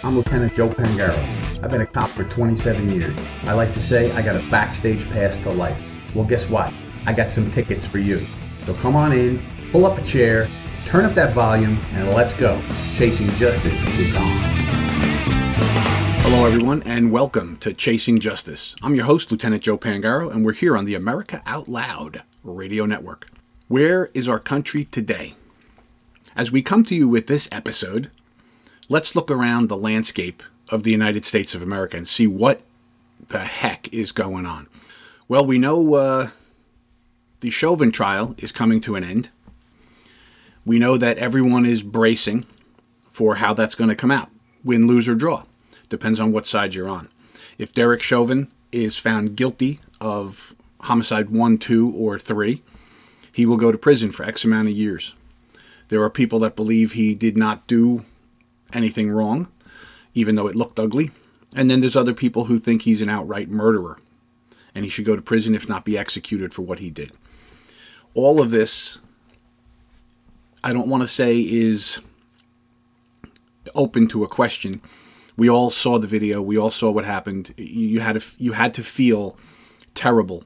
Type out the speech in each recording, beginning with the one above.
I'm Lieutenant Joe Pangaro. I've been a cop for 27 years. I like to say I got a backstage pass to life. Well, guess what? I got some tickets for you. So come on in, pull up a chair, turn up that volume, and let's go. Chasing Justice is on. Hello, everyone, and welcome to Chasing Justice. I'm your host, Lieutenant Joe Pangaro, and we're here on the America Out Loud radio network. Where is our country today? As we come to you with this episode, let's look around the landscape of the United States of America and see what the heck is going on. Well, we know the Chauvin trial is coming to an end. We know that everyone is bracing for how that's going to come out. Win, lose, or draw. Depends on what side you're on. If Derek Chauvin is found guilty of homicide 1, 2, or 3, he will go to prison for X amount of years. There are people that believe he did not do anything wrong, even though it looked ugly. And then there's other people who think he's an outright murderer, and he should go to prison, if not be executed for what he did. All of this, I don't want to say is open to a question. We all saw the video. We all saw what happened. You had to feel terrible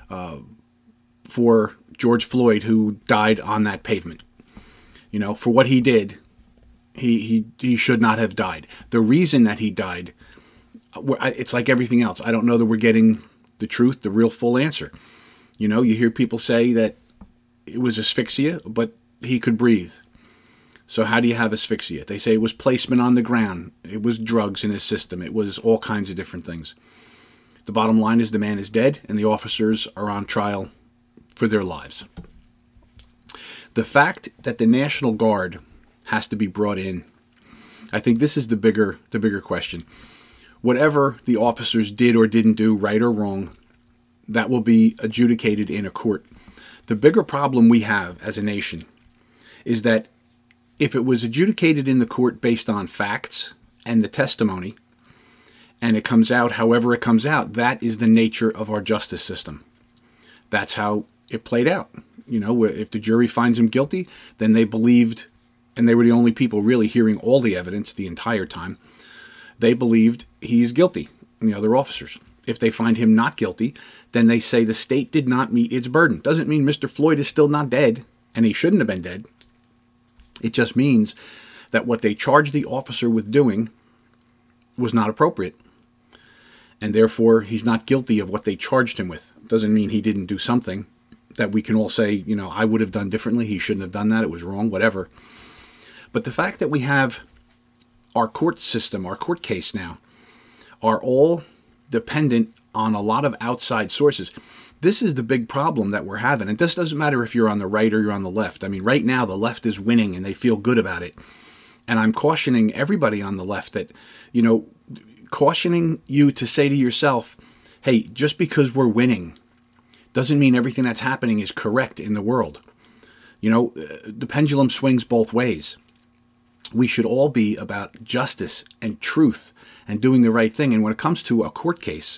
for George Floyd, who died on that pavement. You know, for what he did, he should not have died. The reason that he died, it's like everything else. I don't know that we're getting the truth, the real full answer. You know, you hear people say that it was asphyxia, but he could breathe. So how do you have asphyxia? They say it was placement on the ground. It was drugs in his system. It was all kinds of different things. The bottom line is the man is dead, and the officers are on trial for their lives. The fact that the National Guard has to be brought in, I think this is the bigger question. Whatever the officers did or didn't do, right or wrong, that will be adjudicated in a court. The bigger problem we have as a nation is that if it was adjudicated in the court based on facts and the testimony, and it comes out however it comes out, that is the nature of our justice system. That's how it played out. You know, if the jury finds him guilty, then they believed, and they were the only people really hearing all the evidence the entire time, they believed he's guilty, and the other officers. If they find him not guilty, then they say the state did not meet its burden. Doesn't mean Mr. Floyd is still not dead, and he shouldn't have been dead. It just means that what they charged the officer with doing was not appropriate, and therefore he's not guilty of what they charged him with. Doesn't mean he didn't do something that we can all say, you know, I would have done differently, he shouldn't have done that, it was wrong, whatever. But the fact that we have our court system, our court case now, are all dependent on a lot of outside sources. This is the big problem that we're having. And this doesn't matter if you're on the right or you're on the left. I mean, right now the left is winning and they feel good about it. And I'm cautioning everybody on the left that, you know, cautioning you to say to yourself, hey, just because we're winning doesn't mean everything that's happening is correct in the world. You know, the pendulum swings both ways. We should all be about justice and truth and doing the right thing. And when it comes to a court case,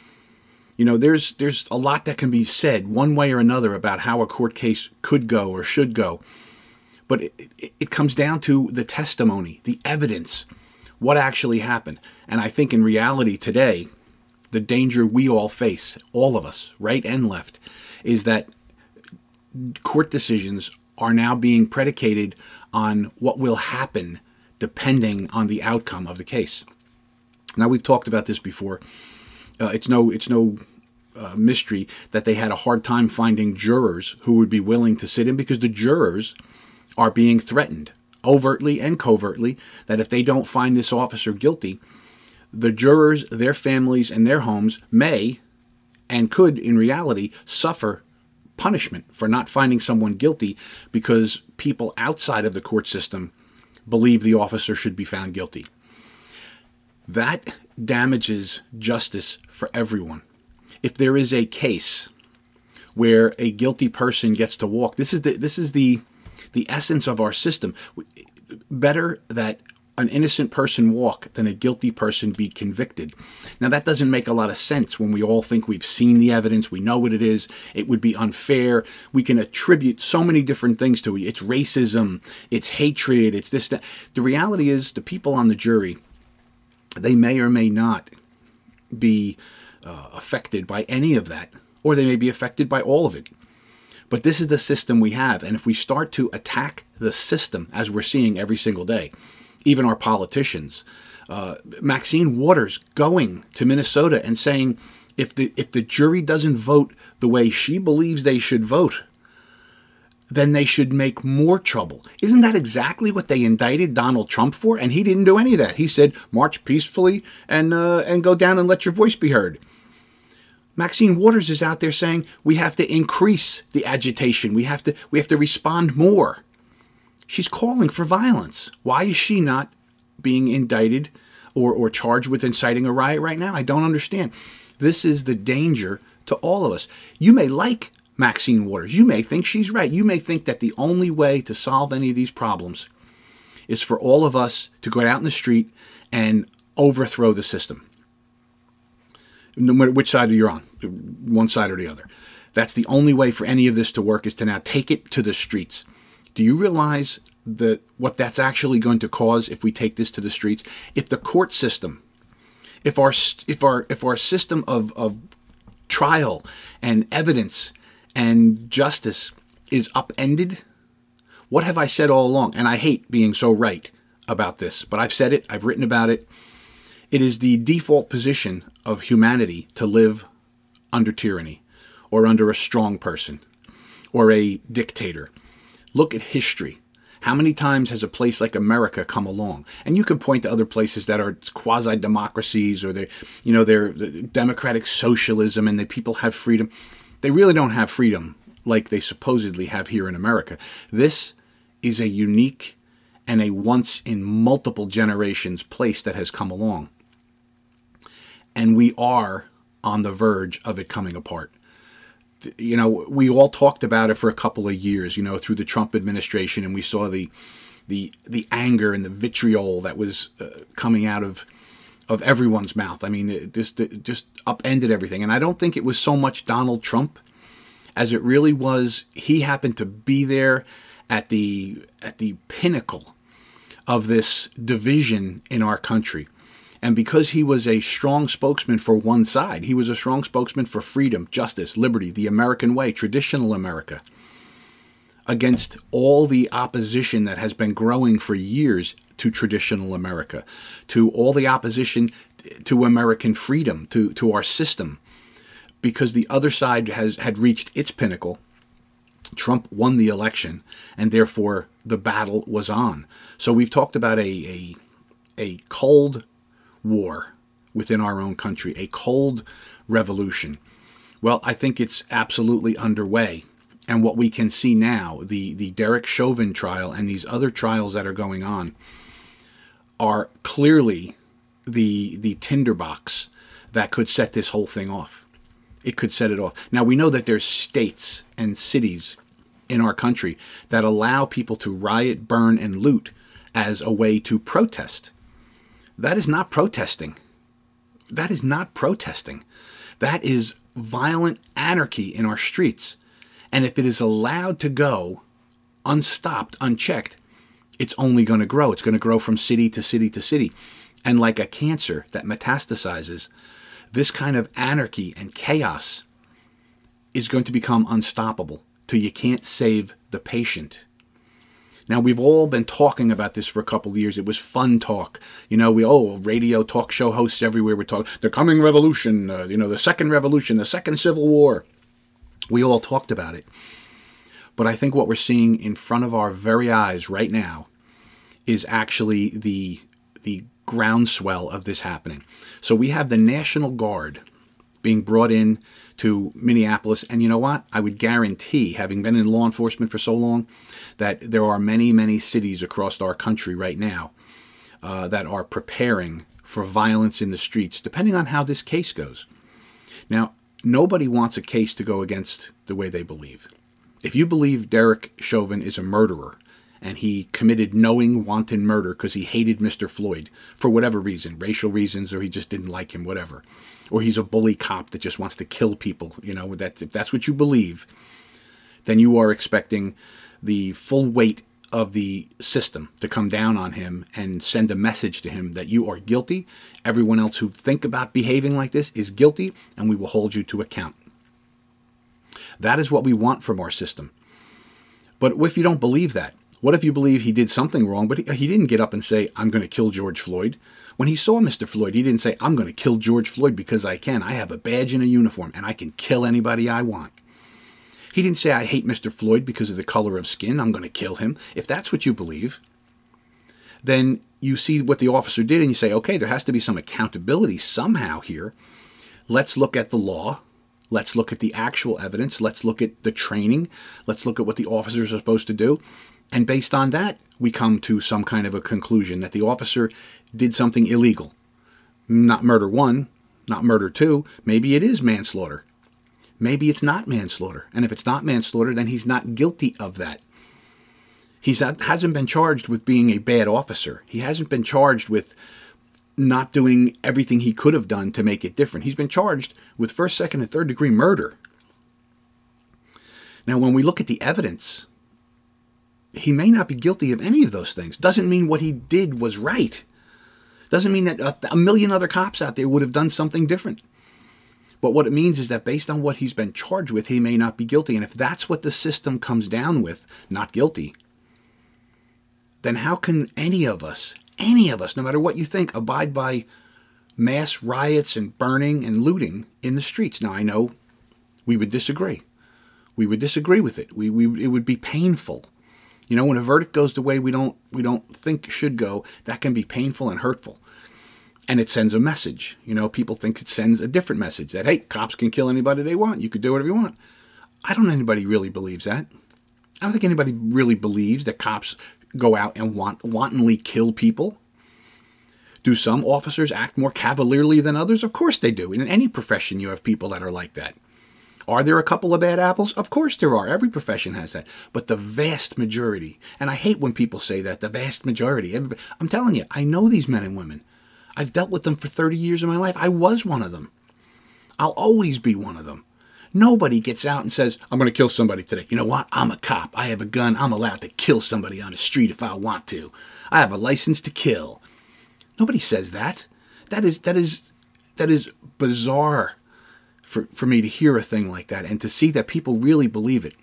you know, there's a lot that can be said one way or another about how a court case could go or should go. But it comes down to the testimony, the evidence, what actually happened. And I think in reality today, the danger we all face, all of us, right and left, is that court decisions are now being predicated on what will happen depending on the outcome of the case. Now, we've talked about this before. It's no mystery that they had a hard time finding jurors who would be willing to sit in, because the jurors are being threatened overtly and covertly that if they don't find this officer guilty, the jurors, their families, and their homes may and could, in reality, suffer punishment for not finding someone guilty because people outside of the court system believe the officer should be found guilty. That damages justice for everyone. If there is a case where a guilty person gets to walk, this is the essence of our system. Better that an innocent person walk than a guilty person be convicted. Now, that doesn't make a lot of sense when we all think we've seen the evidence, we know what it is, it would be unfair. We can attribute so many different things to it. It's racism, it's hatred, it's this, that. The reality is the people on the jury They may or may not be affected by any of that, or they may be affected by all of it. But this is the system we have, and if we start to attack the system, as we're seeing every single day, even our politicians, Maxine Waters going to Minnesota and saying, if the jury doesn't vote the way she believes they should vote, then they should make more trouble. Isn't that exactly what they indicted Donald Trump for? And he didn't do any of that. He said, march peacefully and go down and let your voice be heard. Maxine Waters is out there saying we have to increase the agitation. We have to respond more. She's calling for violence. Why is she not being indicted or charged with inciting a riot right now? I don't understand. This is the danger to all of us. You may like Maxine Waters. You may think she's right. You may think that the only way to solve any of these problems is for all of us to go out in the street and overthrow the system. No matter which side you're on, one side or the other. That's the only way for any of this to work, is to now take it to the streets. Do you realize what that's actually going to cause if we take this to the streets? If the court system, if our system of trial and evidence and justice is upended, what have I said all along? And I hate being so right about this, but I've said it, I've written about it. It is the default position of humanity to live under tyranny or under a strong person or a dictator. Look at history. How many times has a place like America come along? And you can point to other places that are quasi-democracies, or they're democratic socialism and the people have freedom. They really don't have freedom like they supposedly have here in America. This is a unique and a once in multiple generations place that has come along. And we are on the verge of it coming apart. We all talked about it for a couple of years, through the Trump administration, and we saw the anger and the vitriol that was coming out of everyone's mouth. I mean, it just upended everything. And I don't think it was so much Donald Trump as it really was he happened to be there at the pinnacle of this division in our country. And because he was a strong spokesman for one side, he was a strong spokesman for freedom, justice, liberty, the American way, traditional America, against all the opposition that has been growing for years to traditional America, to all the opposition to American freedom, to our system. Because the other side had reached its pinnacle, Trump won the election, and therefore the battle was on. So we've talked about a cold war within our own country, a cold revolution. Well, I think it's absolutely underway. And what we can see now, the Derek Chauvin trial and these other trials that are going on, are clearly the tinderbox that could set this whole thing off. It could set it off. Now, we know that there's states and cities in our country that allow people to riot, burn, and loot as a way to protest. That is not protesting. That is not protesting. That is violent anarchy in our streets. And if it is allowed to go unstopped, unchecked, it's only going to grow. It's going to grow from city to city to city. And like a cancer that metastasizes, this kind of anarchy and chaos is going to become unstoppable till you can't save the patient. Now, we've all been talking about this for a couple of years. It was fun talk. Radio talk show hosts everywhere were talking, the coming revolution, the second revolution, the second civil war. We all talked about it. But I think what we're seeing in front of our very eyes right now is actually the groundswell of this happening. So we have the National Guard being brought in to Minneapolis. And you know what? I would guarantee, having been in law enforcement for so long, that there are many, many cities across our country right now that are preparing for violence in the streets, depending on how this case goes. Now, nobody wants a case to go against the way they believe. If you believe Derek Chauvin is a murderer, and he committed knowing, wanton murder because he hated Mr. Floyd for whatever reason, racial reasons, or he just didn't like him, whatever. Or he's a bully cop that just wants to kill people, if that's what you believe, then you are expecting the full weight of the system to come down on him and send a message to him that you are guilty. Everyone else who think about behaving like this is guilty, and we will hold you to account. That is what we want from our system. But if you don't believe that, what if you believe he did something wrong, but he didn't get up and say, I'm going to kill George Floyd? When he saw Mr. Floyd, he didn't say, I'm going to kill George Floyd because I can. I have a badge and a uniform, and I can kill anybody I want. He didn't say, I hate Mr. Floyd because of the color of skin. I'm going to kill him. If that's what you believe, then you see what the officer did and you say, okay, there has to be some accountability somehow here. Let's look at the law. Let's look at the actual evidence. Let's look at the training. Let's look at what the officers are supposed to do. And based on that, we come to some kind of a conclusion that the officer did something illegal. Not murder one, not murder two. Maybe it is manslaughter. Maybe it's not manslaughter. And if it's not manslaughter, then he's not guilty of that. He hasn't been charged with being a bad officer. He hasn't been charged with not doing everything he could have done to make it different. He's been charged with first, second, and third degree murder. Now, when we look at the evidence, he may not be guilty of any of those things. Doesn't mean what he did was right. Doesn't mean that a million other cops out there would have done something different. But what it means is that based on what he's been charged with, he may not be guilty. And if that's what the system comes down with, not guilty, then how can any of us, no matter what you think, abide by mass riots and burning and looting in the streets? Now, I know we would disagree. We would disagree with it. It would be painful. You know, when a verdict goes the way we don't think should go, that can be painful and hurtful. And it sends a message. You know, people think it sends a different message that, hey, cops can kill anybody they want. You could do whatever you want. I don't think anybody really believes that. I don't think anybody really believes that cops go out and wantonly kill people. Do some officers act more cavalierly than others? Of course they do. In any profession, you have people that are like that. Are there a couple of bad apples? Of course there are. Every profession has that. But the vast majority, and I hate when people say that, the vast majority. I'm telling you, I know these men and women. I've dealt with them for 30 years of my life. I was one of them. I'll always be one of them. Nobody gets out and says, I'm going to kill somebody today. You know what? I'm a cop. I have a gun. I'm allowed to kill somebody on the street if I want to. I have a license to kill. Nobody says that. That is bizarre for me to hear a thing like that and to see that people really believe it.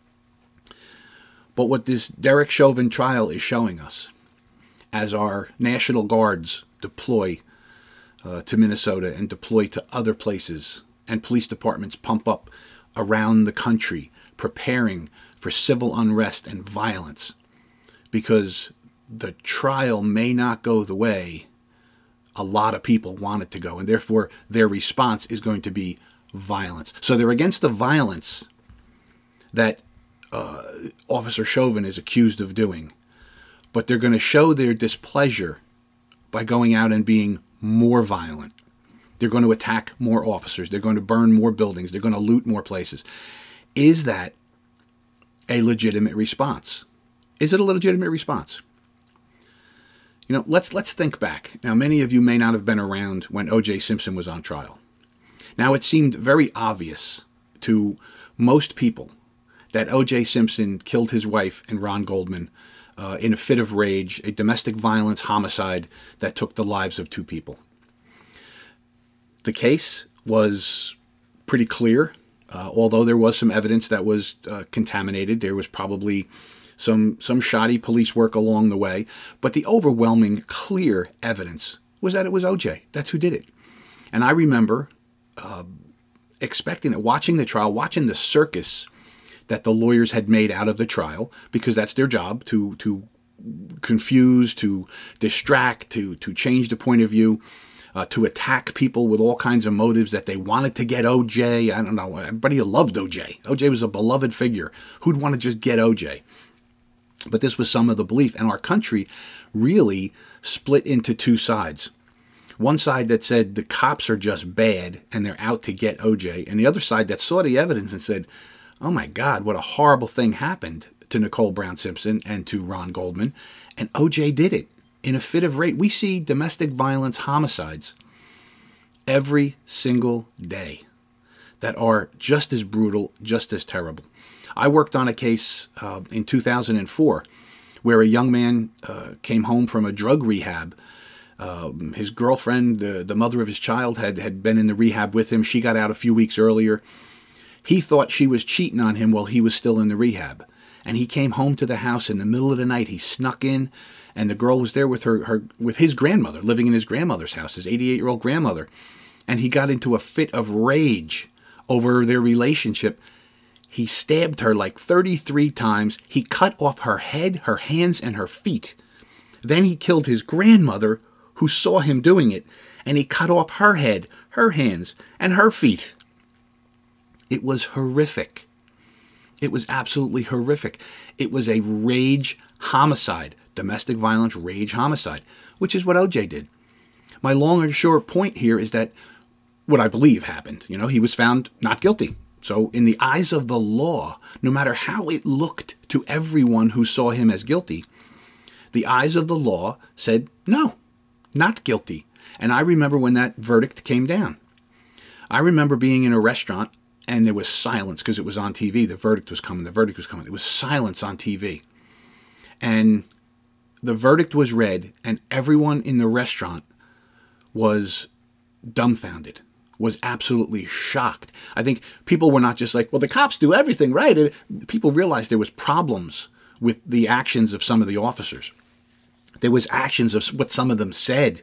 But what this Derek Chauvin trial is showing us, as our National Guards deploy to Minnesota and deploy to other places, and police departments pump up around the country, preparing for civil unrest and violence, because the trial may not go the way a lot of people want it to go, and therefore their response is going to be violence. So they're against the violence that Officer Chauvin is accused of doing, but they're going to show their displeasure by going out and being more violent. They're going to attack more officers. They're going to burn more buildings. They're going to loot more places. Is that a legitimate response? Is it a legitimate response? You know, let's think back. Now, many of you may not have been around when O.J. Simpson was on trial. Now, it seemed very obvious to most people that O.J. Simpson killed his wife and Ron Goldman in a fit of rage, a domestic violence homicide that took the lives of two people. The case was pretty clear, although there was some evidence that was contaminated. There was probably some shoddy police work along the way, but the overwhelming clear evidence was that it was O.J. That's who did it. And I remember expecting it, watching the trial, watching the circus that the lawyers had made out of the trial, because that's their job, to confuse, to distract, to change the point of view, to attack people with all kinds of motives that they wanted to get O.J. I don't know. Everybody loved O.J. O.J. was a beloved figure. Who'd want to just get O.J.? But this was some of the belief, and our country really split into two sides. One side that said the cops are just bad and they're out to get O.J., and the other side that saw the evidence and said, oh my God, what a horrible thing happened to Nicole Brown Simpson and to Ron Goldman, and O.J. did it in a fit of rage. We see domestic violence homicides every single day that are just as brutal, just as terrible. I worked on a case in 2004 where a young man came home from a drug rehab. His girlfriend, the mother of his child, had been in the rehab with him. She got out a few weeks earlier. He thought she was cheating on him while he was still in the rehab. And he came home to the house in the middle of the night. He snuck in, and the girl was there with with his grandmother, living in his grandmother's house, his 88-year-old grandmother. And he got into a fit of rage over their relationship. He stabbed her like 33 times. He cut off her head, her hands, and her feet. Then he killed his grandmother, who saw him doing it, and he cut off her head, her hands, and her feet. It was horrific. It was absolutely horrific. It was a rage homicide, domestic violence rage homicide, which is what OJ did. My long and short point here is that what I believe happened, he was found not guilty. So in the eyes of the law, no matter how it looked to everyone who saw him as guilty, the eyes of the law said, no, not guilty. And I remember when that verdict came down. I remember being in a restaurant and there was silence because it was on TV. The verdict was coming. It was silence on TV. And the verdict was read, and everyone in the restaurant was dumbfounded, was absolutely shocked. I think people were not just like, well, the cops do everything right. People realized there was problems with the actions of some of the officers. There was actions of what some of them said.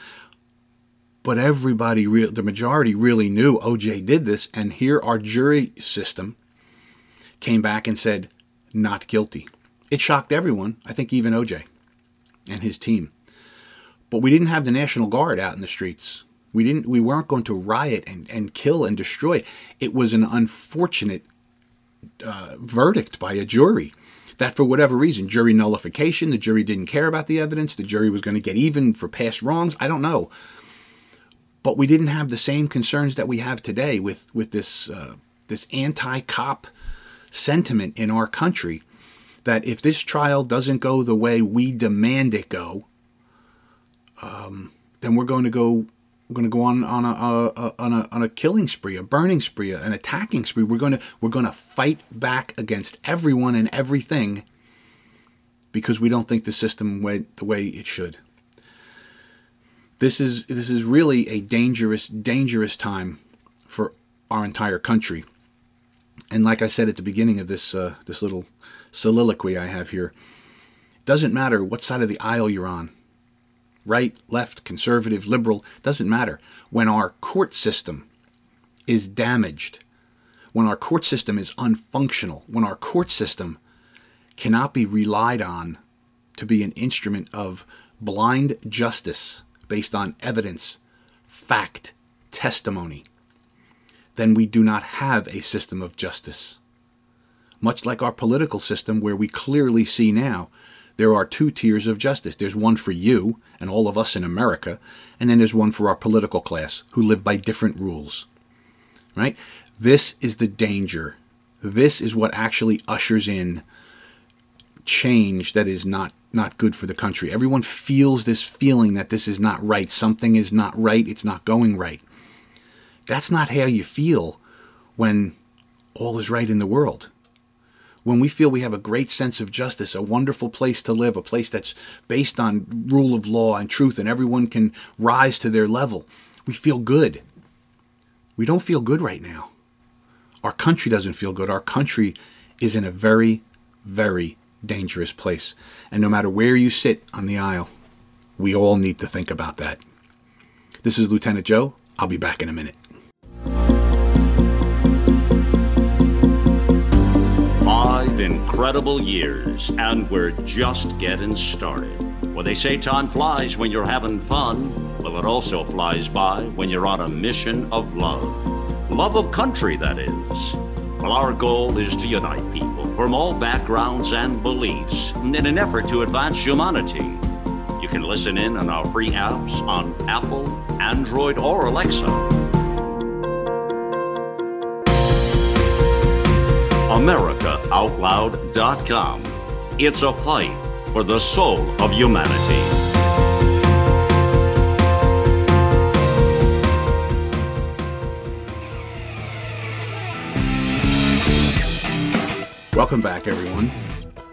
But everybody, the majority really knew OJ did this. And here our jury system came back and said, not guilty. It shocked everyone. I think even OJ and his team. But we didn't have the National Guard out in the streets. We weren't going to riot and kill and destroy. It was an unfortunate verdict by a jury that for whatever reason, jury nullification, the jury didn't care about the evidence, the jury was going to get even for past wrongs, I don't know. But we didn't have the same concerns that we have today with this anti-cop sentiment in our country, that if this trial doesn't go the way we demand it go, then we're going to go on a killing spree, a burning spree, an attacking spree. We're going to fight back against everyone and everything because we don't think the system went the way it should. This is really a dangerous time for our entire country. And like I said at the beginning of this little soliloquy I have here, it doesn't matter what side of the aisle you're on. Right, left, conservative, liberal, doesn't matter. When our court system is damaged, when our court system is unfunctional, when our court system cannot be relied on to be an instrument of blind justice based on evidence, fact, testimony, then we do not have a system of justice. Much like our political system, where we clearly see now there are two tiers of justice. There's one for you and all of us in America, and then there's one for our political class who live by different rules. Right? This is the danger. This is what actually ushers in change that is not good for the country. Everyone feels this feeling that this is not right. Something is not right. It's not going right. That's not how you feel when all is right in the world. When we feel we have a great sense of justice, a wonderful place to live, a place that's based on rule of law and truth, and everyone can rise to their level, we feel good. We don't feel good right now. Our country doesn't feel good. Our country is in a very, very dangerous place. And no matter where you sit on the aisle, we all need to think about that. This is Lieutenant Joe. I'll be back in a minute. 5 incredible years, and we're just getting started. Well, they say time flies when you're having fun. Well, it also flies by when you're on a mission of love. Love of country, that is. Well, our goal is to unite people from all backgrounds and beliefs in an effort to advance humanity. You can listen in on our free apps on Apple, Android, or Alexa. AmericaOutloud.com. It's a fight for the soul of humanity. Welcome back, everyone.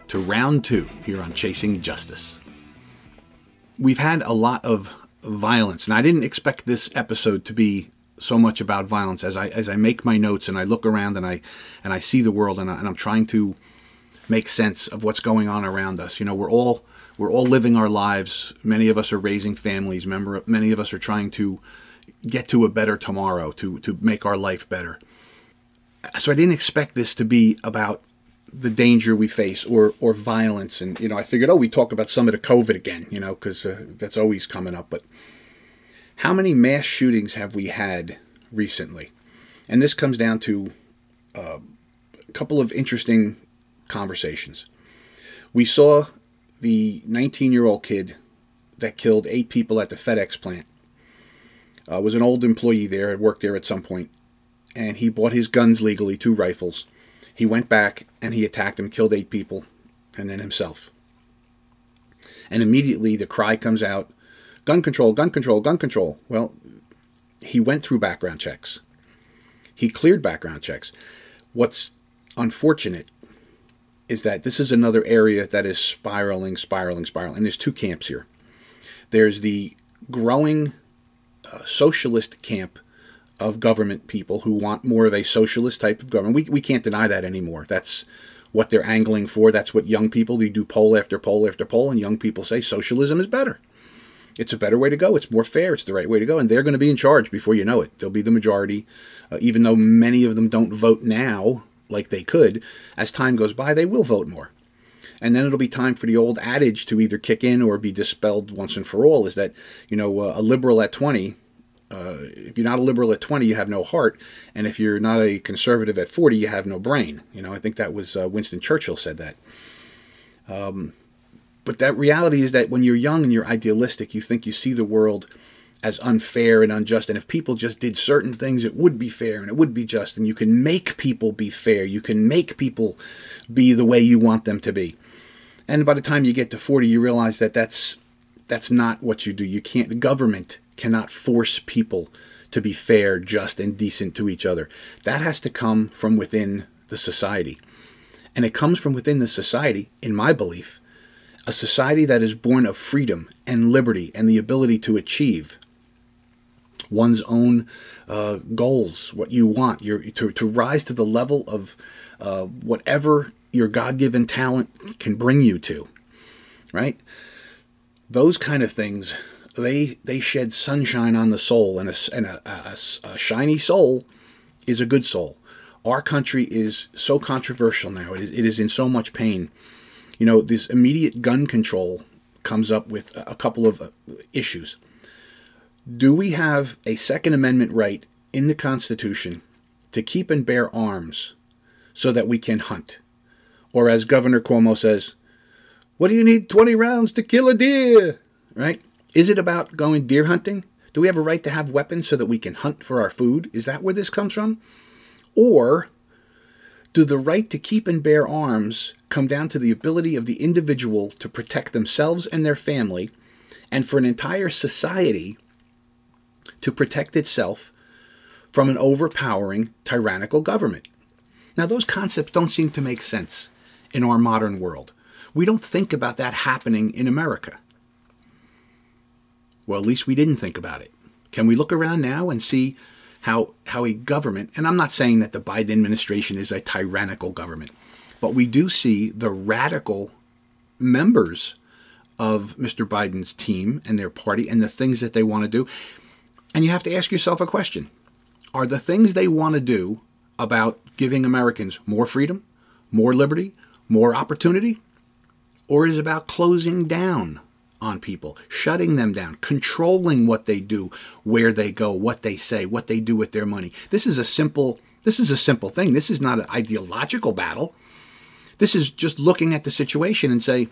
to round 2 here on Chasing Justice. We've had a lot of violence, and I didn't expect this episode to be so much about violence. As I make my notes and I look around and I see the world, and I'm trying to make sense of what's going on around us. You know, we're all living our lives. Many of us are raising families. Many of us are trying to get to a better tomorrow, to make our life better. So I didn't expect this to be about the danger we face or violence. And, I figured, we talk about some of the COVID again, because that's always coming up. But how many mass shootings have we had recently? And this comes down to a couple of interesting conversations. We saw the 19-year-old kid that killed 8 people at the FedEx plant. Was an old employee there, had worked there at some point, and he bought his guns legally, 2 rifles. He went back and he attacked him, killed 8 people, and then himself. And immediately the cry comes out, gun control, gun control, gun control. Well, he went through background checks. He cleared background checks. What's unfortunate is that this is another area that is spiraling. And there's 2 camps here. There's the growing socialist camp of government people who want more of a socialist type of government. We can't deny that anymore. That's what they're angling for. That's what young people, they do poll after poll after poll, and young people say socialism is better. It's a better way to go. It's more fair. It's the right way to go. And they're going to be in charge before you know it. They'll be the majority. Even though many of them don't vote now like they could, as time goes by, they will vote more. And then it'll be time for the old adage to either kick in or be dispelled once and for all, is that, a liberal at 20, if you're not a liberal at 20, you have no heart. And if you're not a conservative at 40, you have no brain. I think that was Winston Churchill said that. But that reality is that when you're young and you're idealistic, you think you see the world as unfair and unjust. And if people just did certain things, it would be fair and it would be just. And you can make people be fair. You can make people be the way you want them to be. And by the time you get to 40, you realize that that's not what you do. The government cannot force people to be fair, just, and decent to each other. That has to come from within the society. And it comes from within the society, in my belief, a society that is born of freedom and liberty and the ability to achieve one's own goals, what you want, to rise to the level of whatever your God-given talent can bring you to, right? Those kind of things, they shed sunshine on the soul, and a shiny soul is a good soul. Our country is so controversial now. It is in so much pain. This immediate gun control comes up with a couple of issues. Do we have a Second Amendment right in the Constitution to keep and bear arms so that we can hunt? Or as Governor Cuomo says, what do you need 20 rounds to kill a deer? Right? Is it about going deer hunting? Do we have a right to have weapons so that we can hunt for our food? Is that where this comes from? Or do the right to keep and bear arms come down to the ability of the individual to protect themselves and their family, and for an entire society to protect itself from an overpowering tyrannical government? Now, those concepts don't seem to make sense in our modern world. We don't think about that happening in America. Well, at least we didn't think about it. Can we look around now and see how a government, and I'm not saying that the Biden administration is a tyrannical government, but we do see the radical members of Mr. Biden's team and their party and the things that they want to do. And you have to ask yourself a question. Are the things they want to do about giving Americans more freedom, more liberty, more opportunity? Or is it about closing down on people, shutting them down, controlling what they do, where they go, what they say, what they do with their money? This is a simple thing. This is not an ideological battle. This is just looking at the situation and say,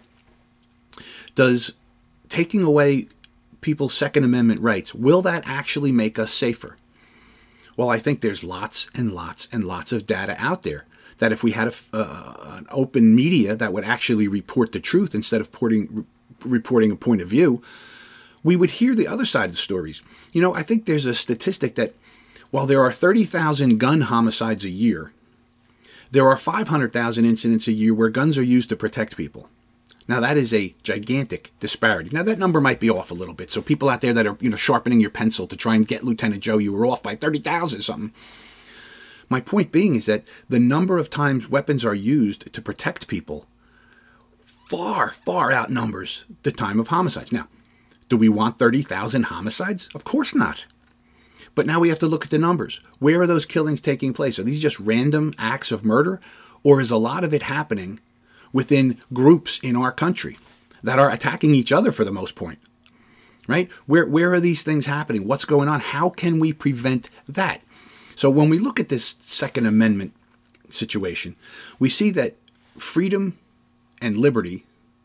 does taking away people's Second Amendment rights, will that actually make us safer? Well, I think there's lots and lots and lots of data out there that if we had an open media that would actually report the truth instead of reporting a point of view, we would hear the other side of the stories. I think there's a statistic that while there are 30,000 gun homicides a year, There are 500,000 incidents a year where guns are used to protect people. Now, that is a gigantic disparity. Now, that number might be off a little bit. So people out there that are, sharpening your pencil to try and get Lieutenant Joe, you were off by 30,000 something. My point being is that the number of times weapons are used to protect people far, far outnumbers the time of homicides. Now, do we want 30,000 homicides? Of course not. But now we have to look at the numbers. Where are those killings taking place? Are these just random acts of murder? Or is a lot of it happening within groups in our country that are attacking each other for the most part? Right? Where are these things happening? What's going on? How can we prevent that? So when we look at this Second Amendment situation, we see that freedom and liberty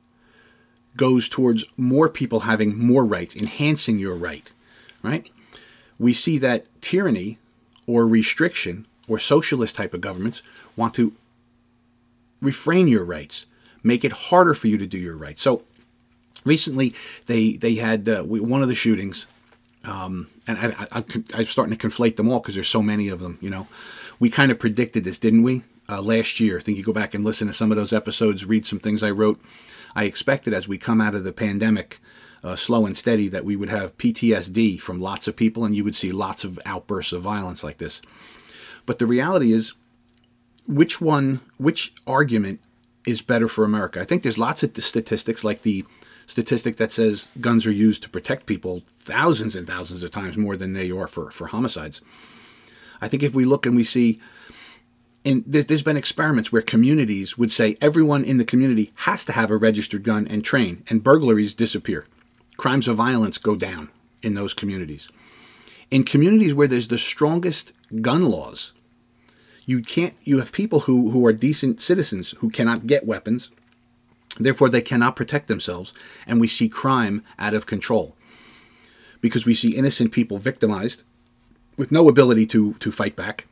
goes towards more people having more rights, enhancing your right, right? We see that tyranny or restriction or socialist type of governments want to refrain your rights, make it harder for you to do your rights. So recently they had one of the shootings, and I'm starting to conflate them all because there's so many of them, We kind of predicted this, didn't we? Last year. I think you go back and listen to some of those episodes, read some things I wrote. I expected as we come out of the pandemic, slow and steady, that we would have PTSD from lots of people and you would see lots of outbursts of violence like this. But the reality is, which argument is better for America? I think there's lots of statistics, like the statistic that says guns are used to protect people thousands and thousands of times more than they are for homicides. I think if we look and we see, and there's been experiments where communities would say everyone in the community has to have a registered gun and train, and burglaries disappear. Crimes of violence go down in those communities. In communities where there's the strongest gun laws, you have people who are decent citizens who cannot get weapons, therefore they cannot protect themselves, and we see crime out of control. Because we see innocent people victimized with no ability to fight back.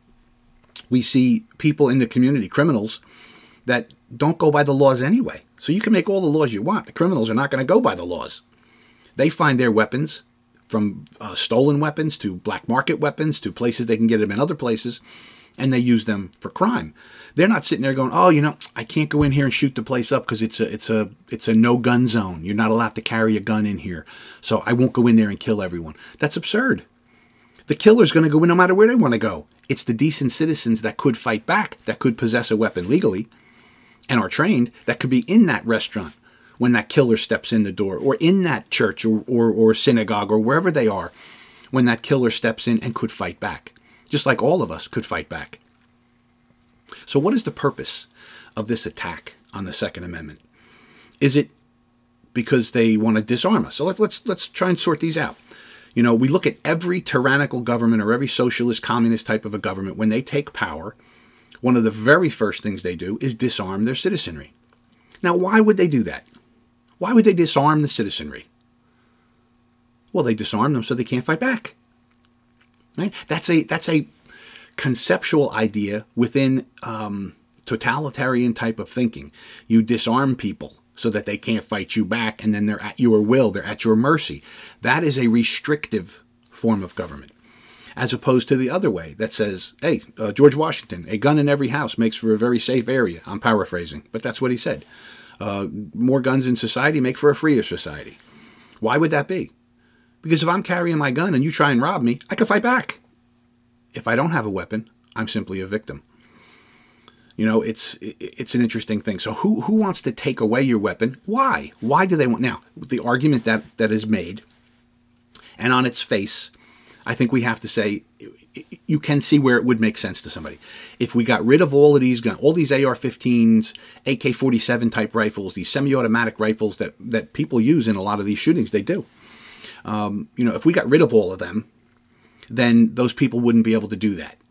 We see people in the community, criminals, that don't go by the laws anyway. So you can make all the laws you want. The criminals are not going to go by the laws. They find their weapons, from stolen weapons to black market weapons to places they can get them in other places, and they use them for crime. They're not sitting there going, I can't go in here and shoot the place up because it's a no-gun zone. You're not allowed to carry a gun in here, so I won't go in there and kill everyone. That's absurd. The killer's going to go in no matter where they want to go. It's the decent citizens that could fight back, that could possess a weapon legally, and are trained, that could be in that restaurant when that killer steps in the door, or in that church or synagogue or wherever they are when that killer steps in and could fight back, just like all of us could fight back. So what is the purpose of this attack on the Second Amendment? Is it because they want to disarm us? So let's try and sort these out. We look at every tyrannical government or every socialist, communist type of a government. When they take power, one of the very first things they do is disarm their citizenry. Now, why would they do that? Why would they disarm the citizenry? Well, they disarm them so they can't fight back. Right? That's a conceptual idea within totalitarian type of thinking. You disarm people so that they can't fight you back, and then they're at your will, they're at your mercy. That is a restrictive form of government, as opposed to the other way that says, hey, George Washington, a gun in every house makes for a very safe area. I'm paraphrasing, but that's what he said. More guns in society make for a freer society. Why would that be? Because if I'm carrying my gun and you try and rob me, I can fight back. If I don't have a weapon, I'm simply a victim. It's an interesting thing. So who wants to take away your weapon? Why? Why do they want? Now, the argument that is made, and on its face, I think we have to say, you can see where it would make sense to somebody. If we got rid of all of these guns, all these AR-15s, AK-47 type rifles, these semi-automatic rifles that people use in a lot of these shootings, they do. If we got rid of all of them, then those people wouldn't be able to do that.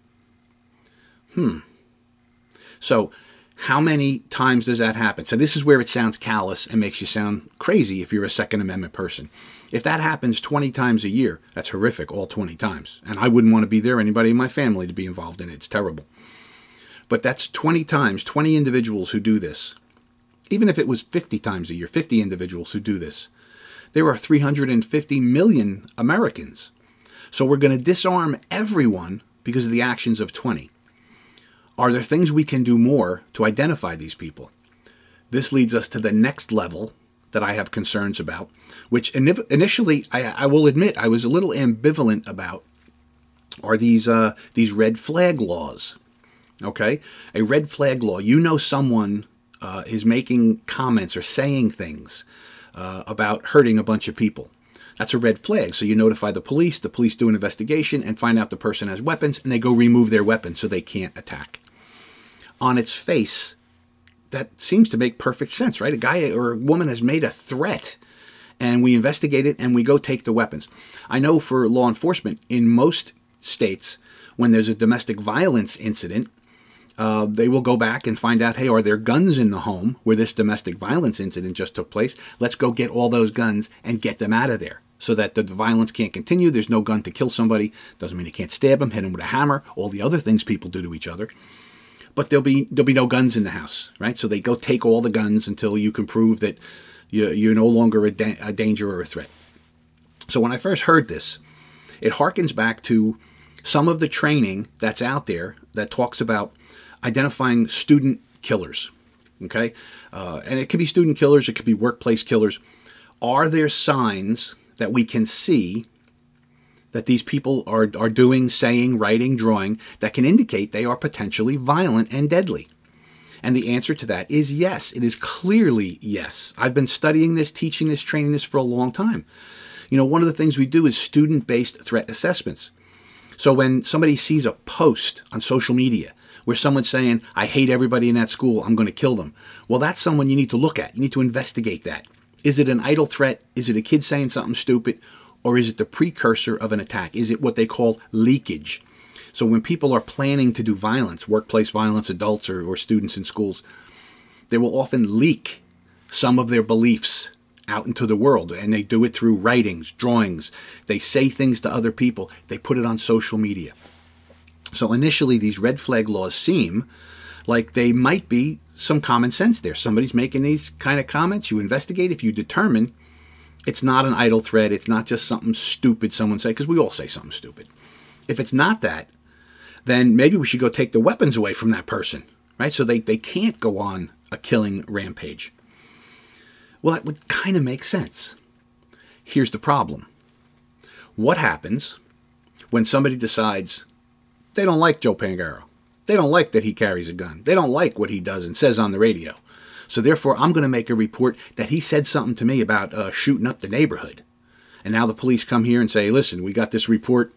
So how many times does that happen? So this is where it sounds callous and makes you sound crazy if you're a Second Amendment person. If that happens 20 times a year, that's horrific, all 20 times. And I wouldn't want to be there, anybody in my family to be involved in it. It's terrible. But that's 20 times, 20 individuals who do this. Even if it was 50 times a year, 50 individuals who do this. There are 350 million Americans. So we're going to disarm everyone because of the actions of 20. Are there things we can do more to identify these people? This leads us to the next level that I have concerns about, which initially, I will admit, I was a little ambivalent about, are these red flag laws. Okay? A red flag law. You know someone is making comments or saying things about hurting a bunch of people. That's a red flag. So you notify the police do an investigation and find out the person has weapons, and they go remove their weapons so they can't attack. On its face, that seems to make perfect sense, right? A guy or a woman has made a threat, and we investigate it, and we go take the weapons. I know for law enforcement, in most states, when there's a domestic violence incident, they will go back and find out, hey, are there guns in the home where this domestic violence incident just took place? Let's go get all those guns and get them out of there so that the violence can't continue. There's no gun to kill somebody. Doesn't mean you can't stab them, hit them with a hammer, all the other things people do to each other. But there'll be no guns in the house, right? So they go take all the guns until you can prove that you're no longer a danger or a threat. So when I first heard this, it harkens back to some of the training that's out there that talks about identifying student killers, okay? And it could be student killers, it could be workplace killers. Are there signs that we can see that these people are doing, saying, writing, drawing, that can indicate they are potentially violent and deadly? And the answer to that is yes. It is clearly yes. I've been studying this, teaching this, training this for a long time. You know, one of the things we do is student-based threat assessments. So when somebody sees a post on social media where someone's saying, I hate everybody in that school, I'm going to kill them. Well, that's someone you need to look at. You need to investigate that. Is it an idle threat? Is it a kid saying something stupid? Or is it the precursor of an attack? Is it what they call leakage? So when people are planning to do violence, workplace violence, adults or students in schools, they will often leak some of their beliefs out into the world, and they do it through writings, drawings. They say things to other people. They put it on social media. So initially, these red flag laws seem like they might be some common sense there. Somebody's making these kind of comments. You investigate. If you determine it's not an idle threat, it's not just something stupid someone say, because we all say something stupid. If it's not that, then maybe we should go take the weapons away from that person, right? So they can't go on a killing rampage. Well, that would kind of make sense. Here's the problem. What happens when somebody decides they don't like Joe Pangaro? They don't like that he carries a gun. They don't like what he does and says on the radio. So therefore, I'm going to make a report that he said something to me about shooting up the neighborhood. And now the police come here and say, listen, we got this report,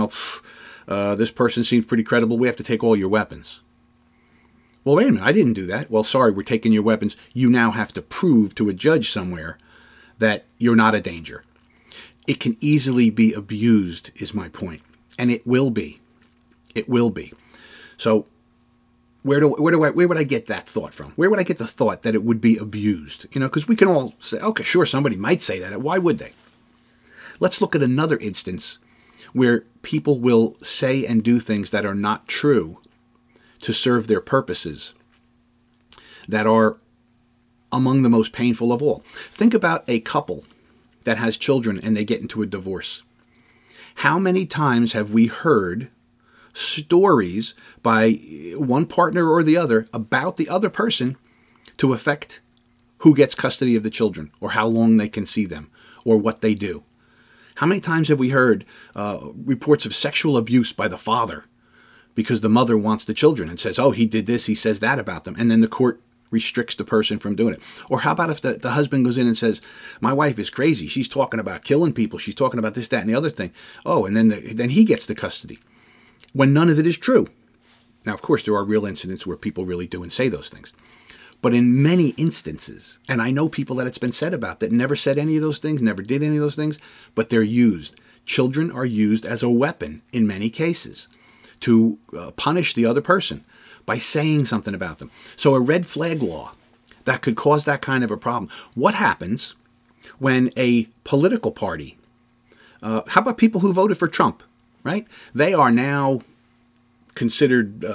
this person seems pretty credible. We have to take all your weapons. Well, wait a minute, I didn't do that. Well, sorry, we're taking your weapons. You now have to prove to a judge somewhere that you're not a danger. It can easily be abused, is my point. And it will be. It will be. So where would I get that thought from? Where would I get the thought that it would be abused? Because we can all say, okay, sure, somebody might say that. Why would they? Let's look at another instance where people will say and do things that are not true to serve their purposes, that are among the most painful of all. Think about a couple that has children and they get into a divorce. How many times have we heard stories by one partner or the other about the other person to affect who gets custody of the children, or how long they can see them, or what they do? How many times have we heard reports of sexual abuse by the father because the mother wants the children and says, oh, he did this, he says that about them, and then the court restricts the person from doing it? Or how about if the husband goes in and says, my wife is crazy, she's talking about killing people, she's talking about this, that, and the other thing. Oh, and then he gets the custody, when none of it is true. Now, of course, there are real incidents where people really do and say those things. But in many instances, and I know people that it's been said about that never said any of those things, never did any of those things, but they're used. Children are used as a weapon in many cases to punish the other person by saying something about them. So a red flag law that could cause that kind of a problem. What happens when a political party, how about people who voted for Trump, right? They are now considered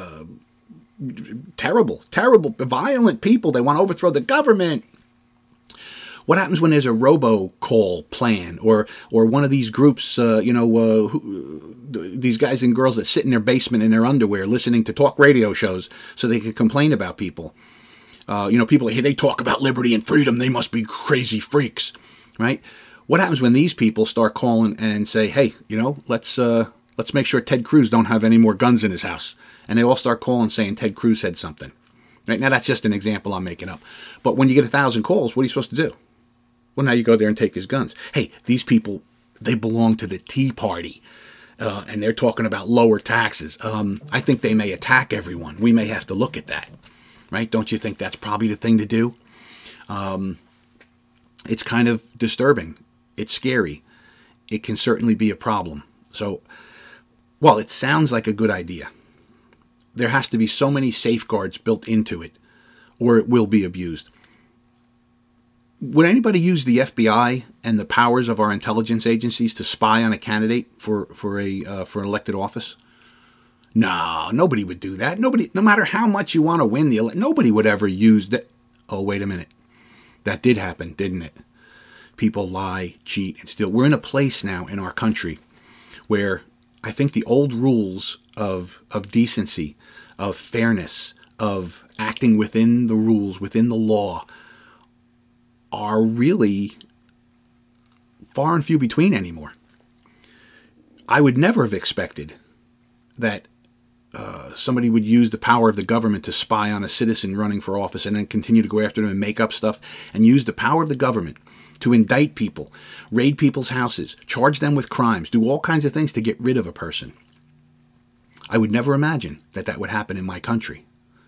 terrible, violent people. They want to overthrow the government. What happens when there's a robocall plan or one of these groups, these guys and girls that sit in their basement in their underwear listening to talk radio shows so they can complain about people? People, hey, they talk about liberty and freedom. They must be crazy freaks, right? What happens when these people start calling and say, hey, let's make sure Ted Cruz don't have any more guns in his house. And they all start calling saying Ted Cruz said something. Right? Now, that's just an example I'm making up. But when you get 1,000 calls, what are you supposed to do? Well, now you go there and take his guns. Hey, these people, they belong to the Tea Party. And they're talking about lower taxes. I think they may attack everyone. We may have to look at that. Right? Don't you think that's probably the thing to do? It's kind of disturbing. It's scary. It can certainly be a problem. So, while it sounds like a good idea, there has to be so many safeguards built into it, or it will be abused. Would anybody use the FBI and the powers of our intelligence agencies to spy on a candidate for an elected office? No, nobody would do that. Nobody, no matter how much you want to win nobody would ever use that. Oh, wait a minute. That did happen, didn't it? People lie, cheat, and steal. We're in a place now in our country where I think the old rules of decency, of fairness, of acting within the rules, within the law, are really far and few between anymore. I would never have expected that somebody would use the power of the government to spy on a citizen running for office and then continue to go after them and make up stuff and use the power of the government to indict people, raid people's houses, charge them with crimes, do all kinds of things to get rid of a person. I would never imagine that would happen in my country.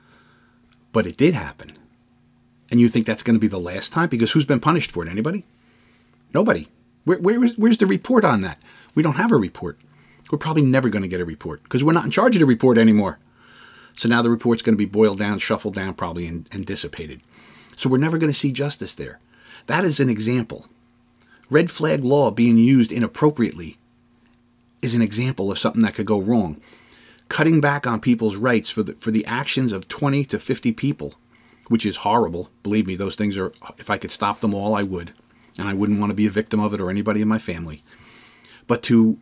But it did happen. And you think that's going to be the last time? Because who's been punished for it? Anybody? Nobody. Where's the report on that? We don't have a report. We're probably never going to get a report because we're not in charge of the report anymore. So now the report's going to be boiled down, shuffled down probably, and dissipated. So we're never going to see justice there. That is an example. Red flag law being used inappropriately is an example of something that could go wrong. Cutting back on people's rights for the actions of 20 to 50 people, which is horrible. Believe me, those things are, if I could stop them all, I would. And I wouldn't want to be a victim of it or anybody in my family. But to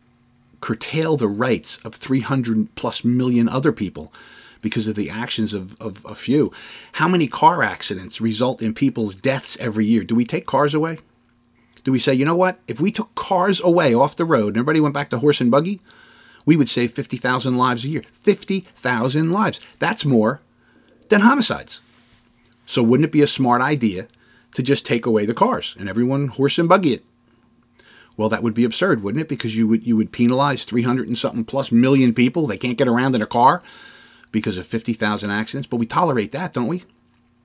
curtail the rights of 300 plus million other people because of the actions of a few. How many car accidents result in people's deaths every year? Do we take cars away? Do we say, you know what? If we took cars away off the road and everybody went back to horse and buggy, we would save 50,000 lives a year. 50,000 lives. That's more than homicides. So wouldn't it be a smart idea to just take away the cars and everyone horse and buggy it? Well, that would be absurd, wouldn't it? Because you would penalize 300 and something plus million people. They can't get around in a car because of 50,000 accidents. But we tolerate that, don't we?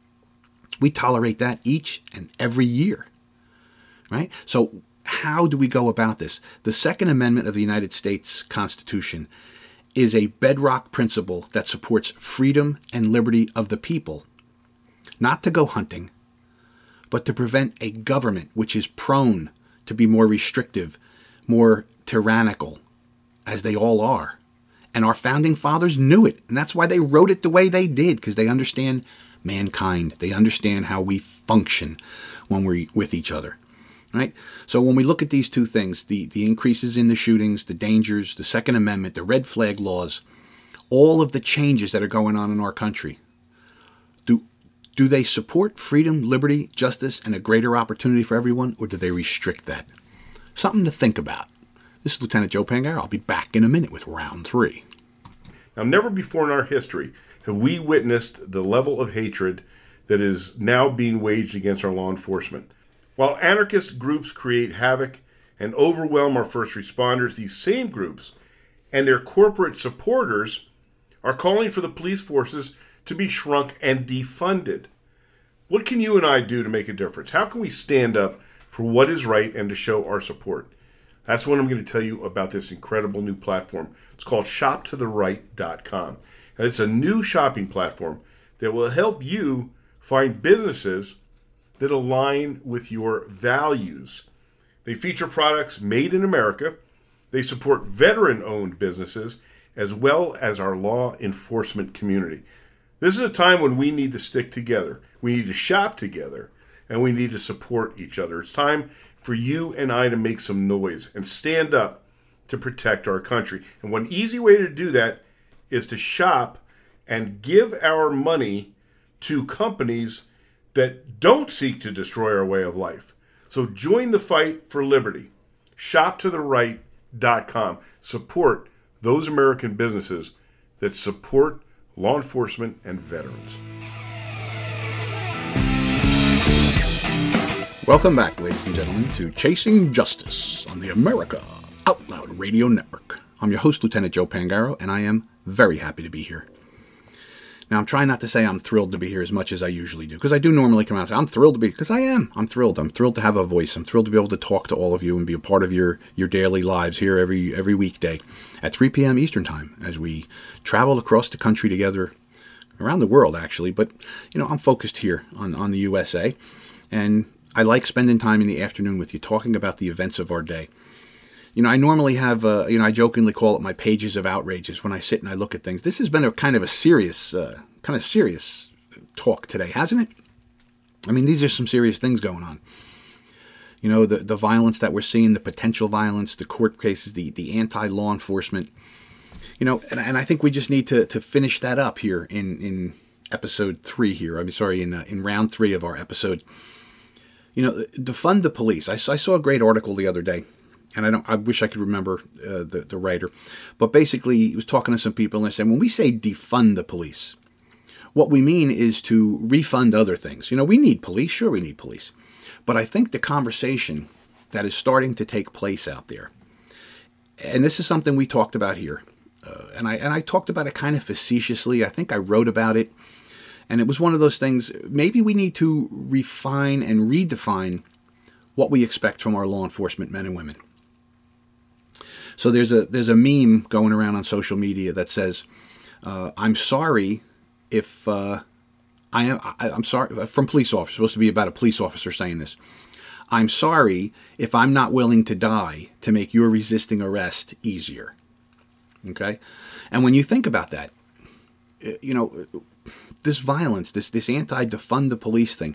We tolerate that each and every year, right? So how do we go about this? The Second Amendment of the United States Constitution is a bedrock principle that supports freedom and liberty of the people, not to go hunting, but to prevent a government which is prone to be more restrictive, more tyrannical, as they all are. And our founding fathers knew it. And that's why they wrote it the way they did, because they understand mankind. They understand how we function when we're with each other. Right? So when we look at these two things, the increases in the shootings, the dangers, the Second Amendment, the red flag laws, all of the changes that are going on in our country, do they support freedom, liberty, justice, and a greater opportunity for everyone, or do they restrict that? Something to think about. This is Lieutenant Joe Pangaro. I'll be back in a minute with round 3. Now, never before in our history have we witnessed the level of hatred that is now being waged against our law enforcement. While anarchist groups create havoc and overwhelm our first responders, these same groups and their corporate supporters are calling for the police forces to be shrunk and defunded. What can you and I do to make a difference? How can we stand up for what is right and to show our support? That's what I'm going to tell you about this incredible new platform. It's called shoptotheright.com. And it's a new shopping platform that will help you find businesses that align with your values. They feature products made in America. They support veteran-owned businesses as well as our law enforcement community. This is a time when we need to stick together. We need to shop together and we need to support each other. It's time for you and I to make some noise and stand up to protect our country. And one easy way to do that is to shop and give our money to companies that don't seek to destroy our way of life. So join the fight for liberty. ShopToTheRight.com. Support those American businesses that support law enforcement and veterans. Welcome back, ladies and gentlemen, to Chasing Justice on the America Out Loud Radio Network. I'm your host, Lieutenant Joe Pangaro, and I am very happy to be here. Now, I'm trying not to say I'm thrilled to be here as much as I usually do, because I do normally come out and say, I'm thrilled to be, because I am. I'm thrilled. I'm thrilled to have a voice. I'm thrilled to be able to talk to all of you and be a part of your daily lives here every weekday at 3 p.m. Eastern Time as we travel across the country together, around the world, actually. But, I'm focused here on the USA, and I like spending time in the afternoon with you talking about the events of our day. I normally have, I jokingly call it my pages of outrages when I sit and I look at things. This has been a kind of serious talk today, hasn't it? I mean, these are some serious things going on. The violence that we're seeing, the potential violence, the court cases, the anti-law enforcement. And I think we just need to finish that up here in episode 3 here. In round 3 of our episode. Defund the police. I saw a great article the other day. And I wish I could remember the writer. But basically, he was talking to some people, and they said, when we say defund the police, what we mean is to refund other things. We need police. Sure, we need police. But I think the conversation that is starting to take place out there, and this is something we talked about here, and I talked about it kind of facetiously. I think I wrote about it. And it was one of those things, maybe we need to refine and redefine what we expect from our law enforcement men and women. So there's a meme going around on social media that says, "I'm sorry if I'm sorry," from police officer, supposed to be about a police officer saying this. "I'm sorry if I'm not willing to die to make your resisting arrest easier." Okay, and when you think about that, this violence, this anti-defund the police thing.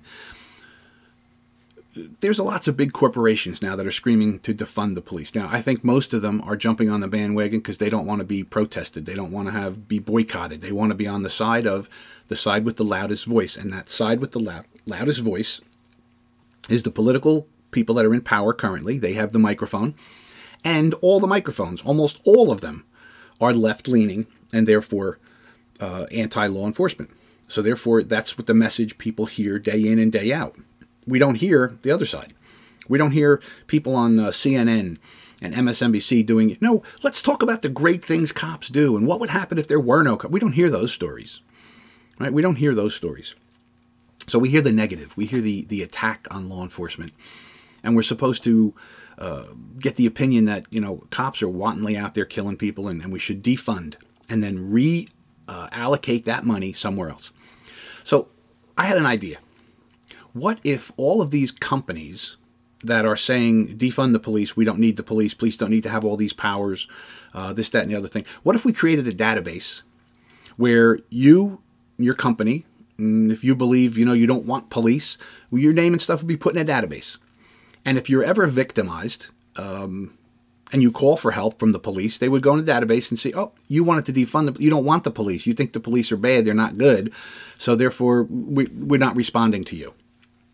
There's lots of big corporations now that are screaming to defund the police. Now, I think most of them are jumping on the bandwagon because they don't want to be protested. They don't want to be boycotted. They want to be on the side with the loudest voice. And that side with the loudest voice is the political people that are in power currently. They have the microphone. And all the microphones, almost all of them, are left-leaning and therefore anti-law enforcement. So therefore, that's what the message people hear day in and day out. We don't hear the other side. We don't hear people on CNN and MSNBC doing it. No, let's talk about the great things cops do and what would happen if there were no cops. We don't hear those stories, right? We don't hear those stories. So we hear the negative. We hear the attack on law enforcement. And we're supposed to get the opinion that, cops are wantonly out there killing people and we should defund and then reallocate that money somewhere else. So I had an idea. What if all of these companies that are saying, defund the police, we don't need the police don't need to have all these powers, this, that, and the other thing. What if we created a database where your company, if you believe, you don't want police, your name and stuff would be put in a database. And if you're ever victimized and you call for help from the police, they would go in the database and say, oh, you wanted to defund you don't want the police. You think the police are bad, they're not good, so therefore we're not responding to you.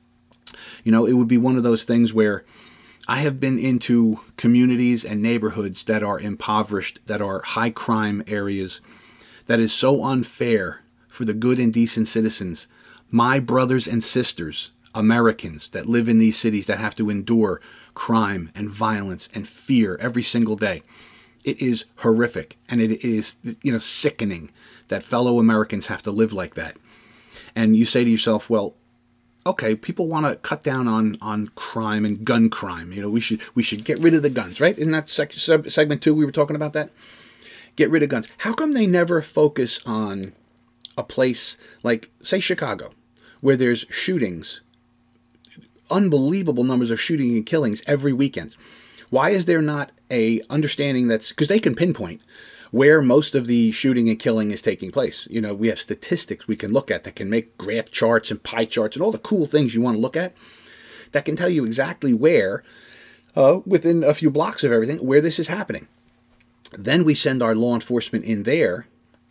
It would be one of those things where I have been into communities and neighborhoods that are impoverished, that are high crime areas, that is so unfair for the good and decent citizens, my brothers and sisters, Americans that live in these cities that have to endure crime and violence and fear every single day. It is horrific, and it is, sickening that fellow Americans have to live like that. And you say to yourself, well, okay, people want to cut down on crime and gun crime. We should get rid of the guns, right? Isn't that segment 2 we were talking about that? Get rid of guns. How come they never focus on a place like, say, Chicago, where there's shootings, unbelievable numbers of shooting and killings every weekend? Why is there not a understanding because they can pinpoint where most of the shooting and killing is taking place. You know, we have statistics we can look at that can make graph charts and pie charts and all the cool things you want to look at that can tell you exactly where, within a few blocks of everything, where this is happening. Then we send our law enforcement in there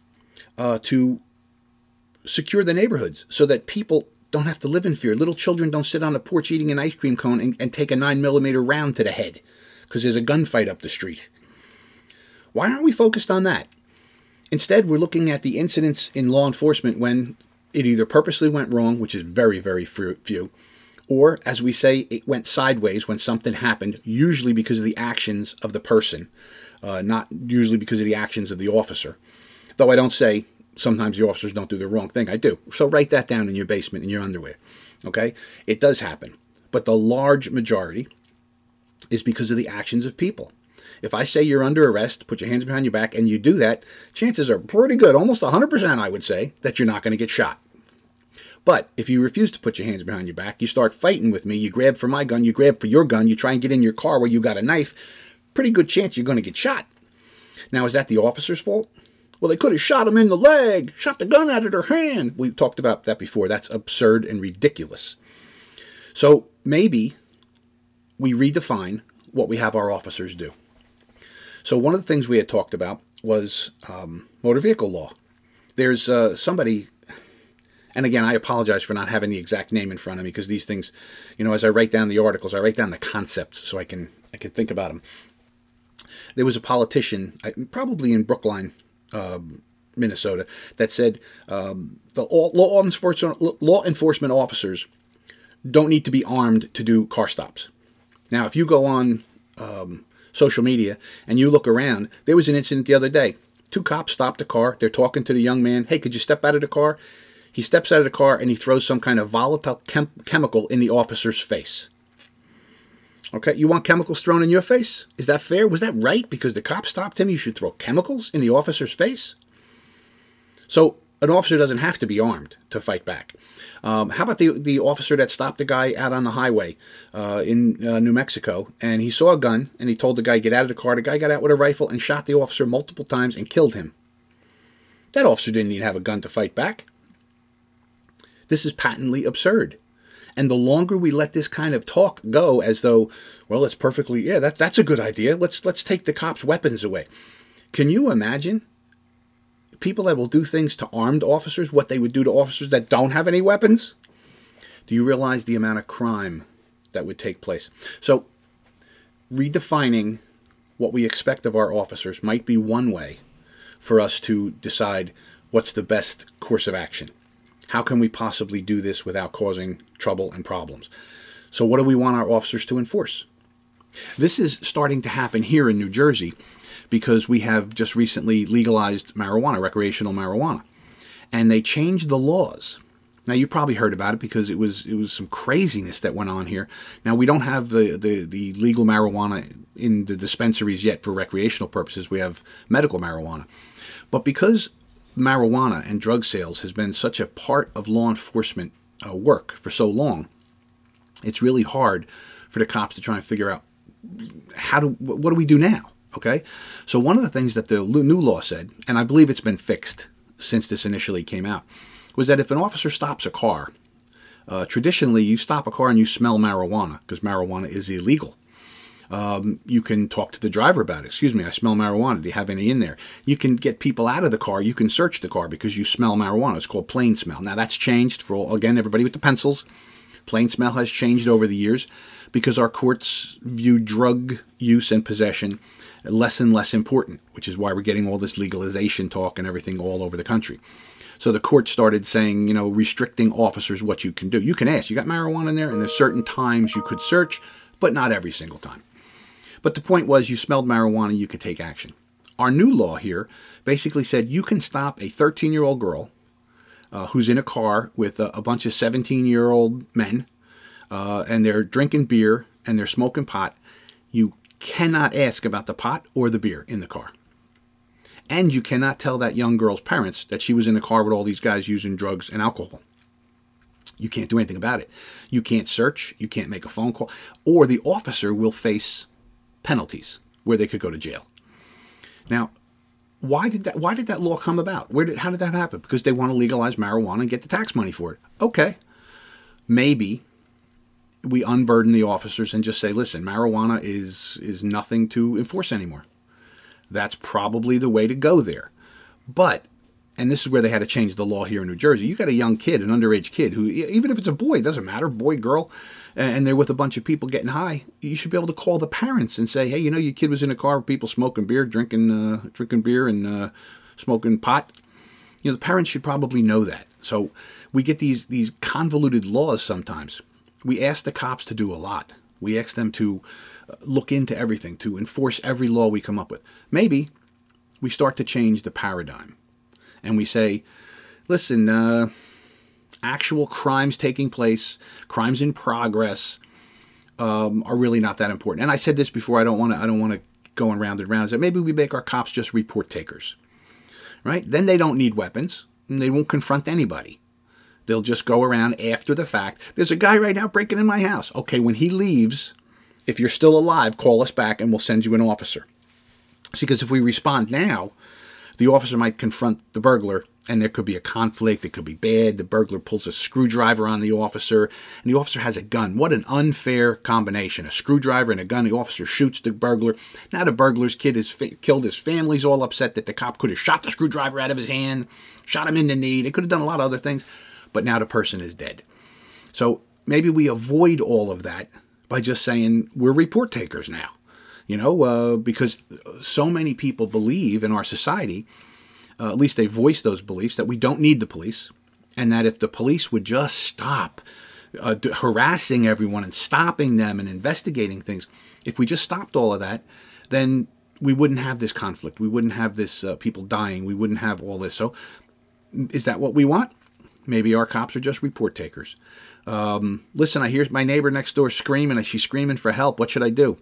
to secure the neighborhoods so that people don't have to live in fear. Little children don't sit on the porch eating an ice cream cone and take a 9mm round to the head because there's a gunfight up the street. Why aren't we focused on that? Instead, we're looking at the incidents in law enforcement when it either purposely went wrong, which is very, very few, or, as we say, it went sideways when something happened, usually because of the actions of the person, not usually because of the actions of the officer. Though I don't say sometimes the officers don't do the wrong thing. I do. So write that down in your basement in your underwear. Okay? It does happen. But the large majority is because of the actions of people. If I say you're under arrest, put your hands behind your back, and you do that, chances are pretty good, almost 100% I would say, that you're not going to get shot. But if you refuse to put your hands behind your back, you start fighting with me, you grab for my gun, you grab for your gun, you try and get in your car where you got a knife, pretty good chance you're going to get shot. Now, is that the officer's fault? Well, they could have shot him in the leg, shot the gun out of their hand. We talked about that before. That's absurd and ridiculous. So maybe we redefine what we have our officers do. So one of the things we had talked about was motor vehicle law. There's somebody, and again, I apologize for not having the exact name in front of me because these things, you know, as I write down the articles, I write down the concepts so I can think about them. There was a politician, probably in Brookline, Minnesota, that said the law enforcement officers don't need to be armed to do car stops. Now, if you go on social media and you look around, there was an incident the other day. 2 cops stopped a car. They're talking to the young man. Hey, could you step out of the car? He steps out of the car and he throws some kind of volatile chemical in the officer's face. Okay, you want chemicals thrown in your face? Is that fair? Was that right? Because the cop stopped him, you should throw chemicals in the officer's face? So an officer doesn't have to be armed to fight back. How about the officer that stopped the guy out on the highway in New Mexico, and he saw a gun, and he told the guy, get out of the car. The guy got out with a rifle and shot the officer multiple times and killed him. That officer didn't even have a gun to fight back. This is patently absurd. And the longer we let this kind of talk go as though, well, it's perfectly, yeah, that's a good idea. Let's take the cops' weapons away. Can you imagine people that will do things to armed officers, what they would do to officers that don't have any weapons? Do you realize the amount of crime that would take place? So redefining what we expect of our officers might be one way for us to decide what's the best course of action. How can we possibly do this without causing trouble and problems? So what do we want our officers to enforce? This is starting to happen here in New Jersey because we have just recently legalized marijuana, recreational marijuana. And they changed the laws. Now, you probably heard about it because it was some craziness that went on here. Now, we don't have the legal marijuana in the dispensaries yet for recreational purposes. We have medical marijuana. But because marijuana and drug sales has been such a part of law enforcement work for so long, it's really hard for the cops to try and figure out what do we do now, okay? So one of the things that the new law said, and I believe it's been fixed since this initially came out, was that if an officer stops a car, traditionally you stop a car and you smell marijuana because marijuana is illegal. You can talk to the driver about it. Excuse me, I smell marijuana. Do you have any in there? You can get people out of the car. You can search the car because you smell marijuana. It's called plain smell. Now, that's changed for, again, everybody with the pencils. Plain smell has changed over the years because our courts view drug use and possession less and less important, which is why we're getting all this legalization talk and everything all over the country. So the court started saying, restricting officers what you can do. You can ask, you got marijuana in there? And there's certain times you could search, but not every single time. But the point was, you smelled marijuana, you could take action. Our new law here basically said you can stop a 13-year-old girl who's in a car with a bunch of 17-year-old men, and they're drinking beer and they're smoking pot. You cannot ask about the pot or the beer in the car. And you cannot tell that young girl's parents that she was in the car with all these guys using drugs and alcohol. You can't do anything about it. You can't search. You can't make a phone call. Or the officer will face penalties where they could go to jail. Now, Why did that law come about? How did that happen? Because they want to legalize marijuana and get the tax money for it. Okay. Maybe we unburden the officers and just say, listen, marijuana is nothing to enforce anymore. That's probably the way to go there. But, and this is where they had to change the law here in New Jersey, you got a young kid, an underage kid, who, even if it's a boy, it doesn't matter, boy, girl, and they're with a bunch of people getting high, you should be able to call the parents and say, hey, your kid was in a car with people smoking beer, drinking beer and smoking pot. The parents should probably know that. So we get these convoluted laws sometimes. We ask the cops to do a lot. We ask them to look into everything, to enforce every law we come up with. Maybe we start to change the paradigm. And we say, listen, actual crimes taking place, crimes in progress, are really not that important. And I said this before. I don't want to go around and round. That maybe we make our cops just report takers, right? Then they don't need weapons, and they won't confront anybody. They'll just go around after the fact. There's a guy right now breaking in my house. Okay, when he leaves, if you're still alive, call us back, and we'll send you an officer. See, because if we respond now, the officer might confront the burglar, and there could be a conflict. It could be bad. The burglar pulls a screwdriver on the officer, and the officer has a gun. What an unfair combination. A screwdriver and a gun. The officer shoots the burglar. Now the burglar's kid is killed. His family's all upset that the cop could have shot the screwdriver out of his hand, shot him in the knee. They could have done a lot of other things, but now the person is dead. So maybe we avoid all of that by just saying we're report takers now. Because so many people believe in our society, at least they voice those beliefs, that we don't need the police, and that if the police would just stop harassing everyone and stopping them and investigating things, if we just stopped all of that, then we wouldn't have this conflict. We wouldn't have this people dying. We wouldn't have all this. So is that what we want? Maybe our cops are just report takers. Listen, I hear my neighbor next door screaming. She's screaming for help. What should I do?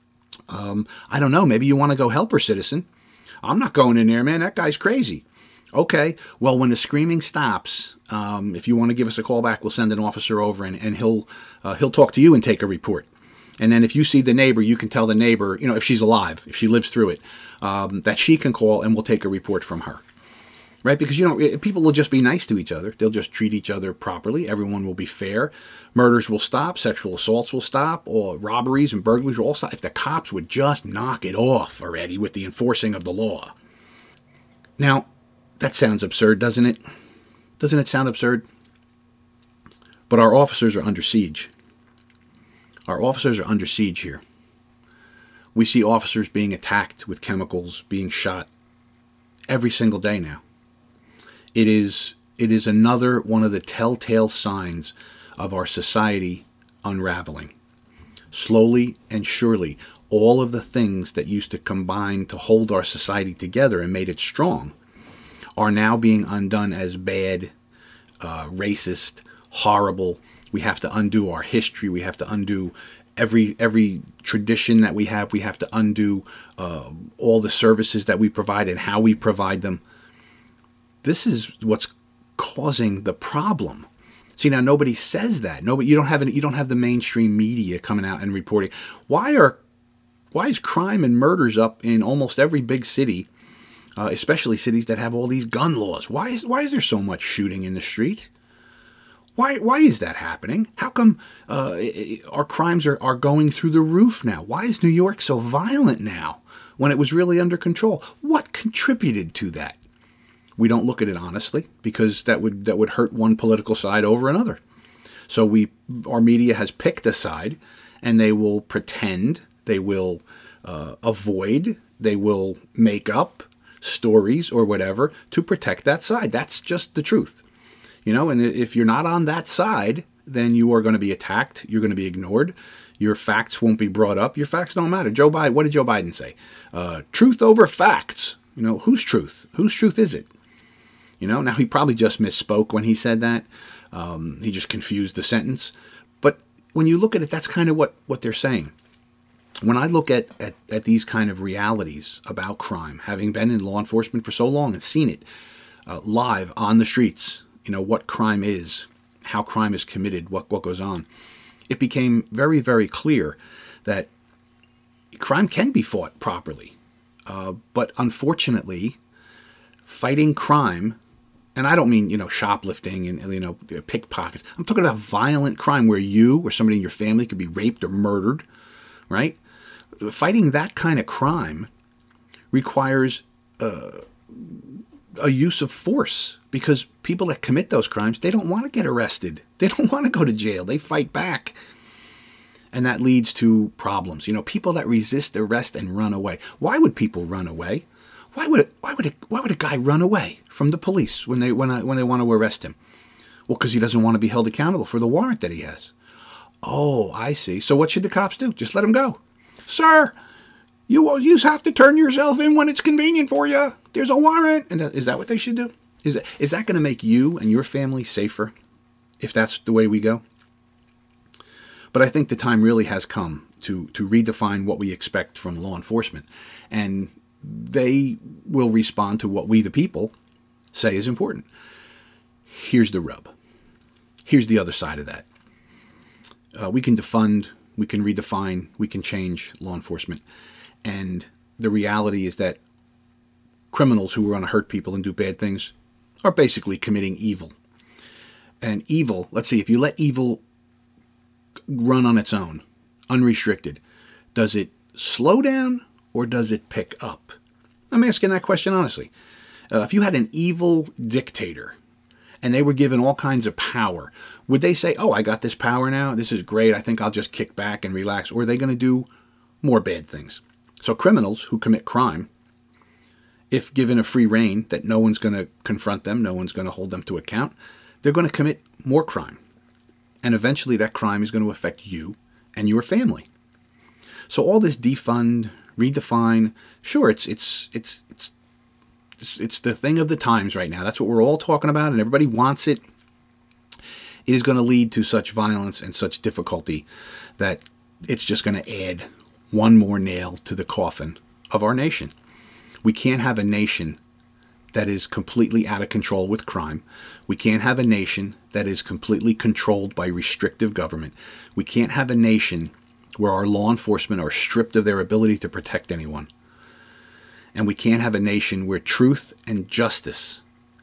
I don't know. Maybe you want to go help her, citizen. I'm not going in there, man. That guy's crazy. Okay. Well, when the screaming stops, if you want to give us a call back, we'll send an officer over and he'll talk to you and take a report. And then if you see the neighbor, you can tell the neighbor, if she's alive, if she lives through it, that she can call and we'll take a report from her. Right? Because, people will just be nice to each other. They'll just treat each other properly. Everyone will be fair. Murders will stop. Sexual assaults will stop. Or robberies and burglaries will all stop. If the cops would just knock it off already with the enforcing of the law. Now, that sounds absurd, doesn't it? Doesn't it sound absurd? But our officers are under siege. Our officers are under siege here. We see officers being attacked with chemicals, being shot every single day now. It is another one of the telltale signs of our society unraveling. Slowly and surely, all of the things that used to combine to hold our society together and made it strong are now being undone as bad, racist, horrible. We have to undo our history. We have to undo every tradition that we have. We have to undo all the services that we provide and how we provide them. This is what's causing the problem. See, now nobody says that. You don't have the mainstream media coming out and reporting. Why is crime and murders up in almost every big city, especially cities that have all these gun laws? Why is there so much shooting in the street? Why is that happening? How come our crimes are going through the roof now? Why is New York so violent now when it was really under control? What contributed to that? We don't look at it honestly because that would hurt one political side over another. So our media has picked a side, and they will pretend, they will avoid, they will make up stories or whatever to protect that side. That's just the truth. And if you're not on that side, then you are going to be attacked. You're going to be ignored. Your facts won't be brought up. Your facts don't matter. What did Joe Biden say? Truth over facts. Whose truth? Whose truth is it? Now he probably just misspoke when he said that. He just confused the sentence. But when you look at it, that's kind of what they're saying. When I look at these kind of realities about crime, having been in law enforcement for so long and seen it live on the streets, what crime is, how crime is committed, what goes on, it became very, very clear that crime can be fought properly. But unfortunately, fighting crime, and I don't mean, shoplifting and pickpockets. I'm talking about violent crime where you or somebody in your family could be raped or murdered, right? Fighting that kind of crime requires a use of force, because people that commit those crimes, they don't want to get arrested. They don't want to go to jail. They fight back. And that leads to problems. People that resist arrest and run away. Why would people run away? Why would a guy run away from the police when they want to arrest him? Well, because he doesn't want to be held accountable for the warrant that he has. Oh, I see. So what should the cops do? Just let him go. Sir, you have to turn yourself in when it's convenient for you. There's a warrant. And is that what they should do? Is that going to make you and your family safer if that's the way we go? But I think the time really has come to redefine what we expect from law enforcement. And they will respond to what we, the people, say is important. Here's the rub. Here's the other side of that. We can defund, we can redefine, we can change law enforcement. And the reality is that criminals who want to hurt people and do bad things are basically committing evil. And evil, let's see, if you let evil run on its own, unrestricted, does it slow down or does it pick up? I'm asking that question honestly. If you had an evil dictator and they were given all kinds of power, would they say, oh, I got this power now, this is great, I think I'll just kick back and relax? Or are they going to do more bad things? So criminals who commit crime, if given a free rein that no one's going to confront them, no one's going to hold them to account, they're going to commit more crime. And eventually that crime is going to affect you and your family. So all this defund, redefine, sure, it's the thing of the times right now. That's what we're all talking about, and everybody wants it. It is going to lead to such violence and such difficulty that it's just going to add one more nail to the coffin of our nation. We can't have a nation that is completely out of control with crime. We can't have a nation that is completely controlled by restrictive government. We can't have a nation where our law enforcement are stripped of their ability to protect anyone. And we can't have a nation where truth and justice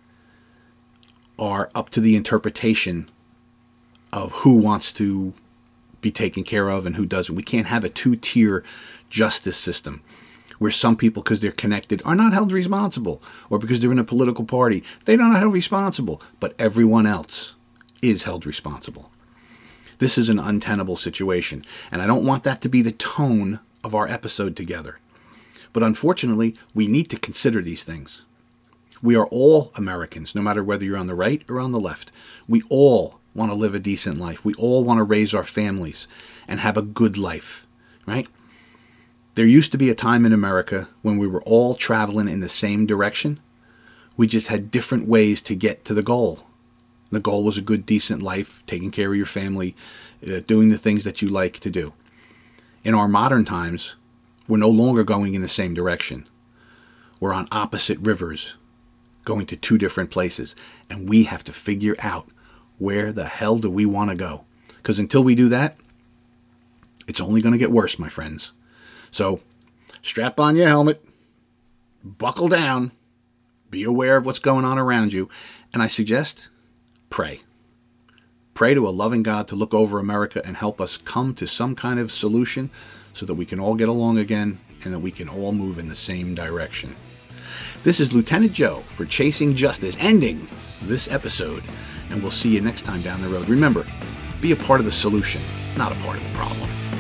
are up to the interpretation of who wants to be taken care of and who doesn't. We can't have a two-tier justice system where some people, because they're connected, are not held responsible, or because they're in a political party, they're not held responsible, but everyone else is held responsible. This is an untenable situation, and I don't want that to be the tone of our episode together. But unfortunately, we need to consider these things. We are all Americans, no matter whether you're on the right or on the left. We all want to live a decent life. We all want to raise our families and have a good life, right? There used to be a time in America when we were all traveling in the same direction. We just had different ways to get to the goal. The goal was a good, decent life, taking care of your family, doing the things that you like to do. In our modern times, we're no longer going in the same direction. We're on opposite rivers, going to two different places, and we have to figure out where the hell do we want to go. Because until we do that, it's only going to get worse, my friends. So, strap on your helmet, buckle down, be aware of what's going on around you, and I suggest pray. Pray to a loving God to look over America and help us come to some kind of solution so that we can all get along again and that we can all move in the same direction. This is Lieutenant Joe for Chasing Justice, ending this episode, and we'll see you next time down the road. Remember, be a part of the solution, not a part of the problem.